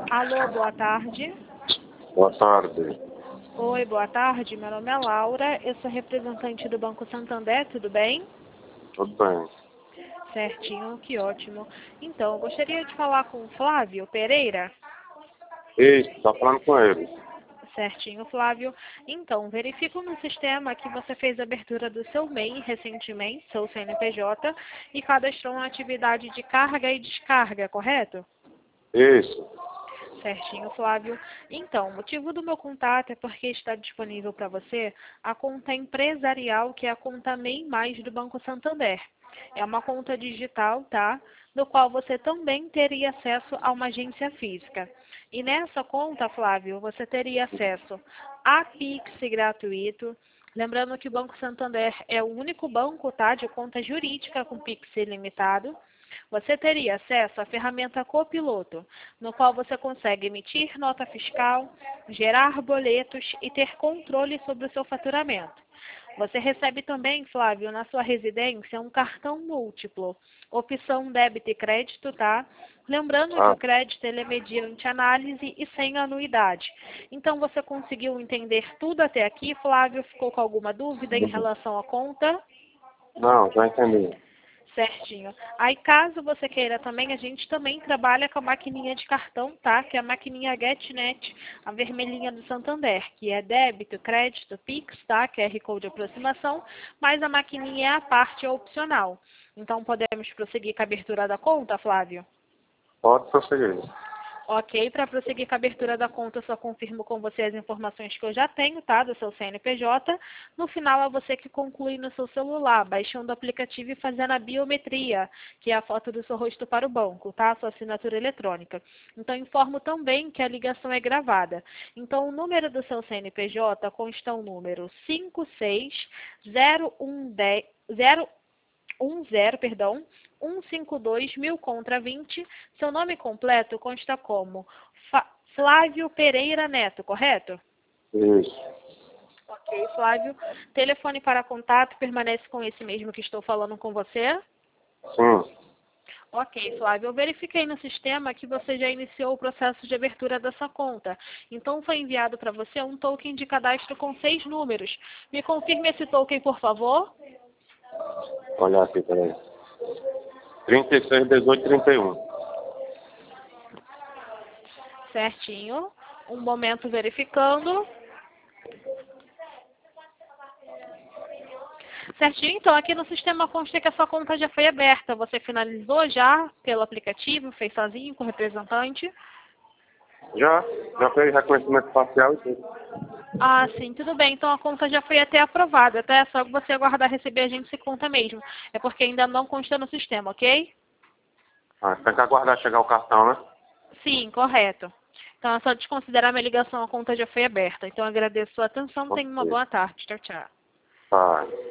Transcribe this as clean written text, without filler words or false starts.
Alô, boa tarde. Boa tarde. Oi, boa tarde. Meu nome é Laura. Eu sou representante do Banco Santander, tudo bem? Tudo bem. Certinho, que ótimo. Então, eu gostaria de falar com o Flávio Pereira. Isso, tá falando com ele. Certinho, Flávio. Então, verifico no sistema que você fez a abertura do seu MEI recentemente, seu CNPJ, e cadastrou uma atividade de carga e descarga, correto? Isso. Certinho, Flávio. Então, o motivo do meu contato é porque está disponível para você a conta empresarial, que é a conta MEI Mais do Banco Santander. É uma conta digital, tá? No qual você também teria acesso a uma agência física. E nessa conta, Flávio, você teria acesso a Pix gratuito. Lembrando que o Banco Santander é o único banco, tá, de conta jurídica com Pix ilimitado. Você teria acesso à ferramenta Copiloto, no qual você consegue emitir nota fiscal, gerar boletos e ter controle sobre o seu faturamento. Você recebe também, Flávio, na sua residência, um cartão múltiplo, opção débito e crédito, tá? Lembrando que o crédito ele é mediante análise e sem anuidade. Então, você conseguiu entender tudo até aqui, Flávio? Ficou com alguma dúvida em relação à conta? Não, já entendi. Certinho. Aí, caso você queira também, a gente também trabalha com a maquininha de cartão, tá? Que é a maquininha GetNet, a vermelhinha do Santander, que é débito, crédito, Pix, tá? QR Code de aproximação, mas a maquininha é a parte opcional. Então, podemos prosseguir com a abertura da conta, Flávio? Pode prosseguir. Ok, para prosseguir com a abertura da conta, eu só confirmo com você as informações que eu já tenho, tá? Do seu CNPJ. No final, é você que conclui no seu celular, baixando o aplicativo e fazendo a biometria, que é a foto do seu rosto para o banco, tá? Sua assinatura eletrônica. Então, informo também que a ligação é gravada. Então, o número do seu CNPJ consta o número 152 1000 contra 20. Seu nome completo consta como Flávio Pereira Neto, correto? Isso. Ok, Flávio. Telefone para contato permanece com esse mesmo que estou falando com você? Sim. Ok, Flávio. Eu verifiquei no sistema que você já iniciou o processo de abertura dessa conta. Então, foi enviado para você um token de cadastro com 6 números. Me confirme esse token, por favor. Olha aqui, peraí. 36, 18, 31. Certinho. Um momento verificando. Certinho, então aqui no sistema consta que a sua conta já foi aberta. Você finalizou já pelo aplicativo, fez sozinho com o representante? Já fez reconhecimento facial e tudo. Ah, sim, tudo bem. Então a conta já foi até aprovada, tá? É só você aguardar receber a gente se conta mesmo. É porque ainda não consta no sistema, ok? Tem que aguardar chegar o cartão, né? Sim, correto. Então é só desconsiderar minha ligação, a conta já foi aberta. Então agradeço a sua atenção, tenha uma Ok. boa tarde. Tchau, tchau. Tá.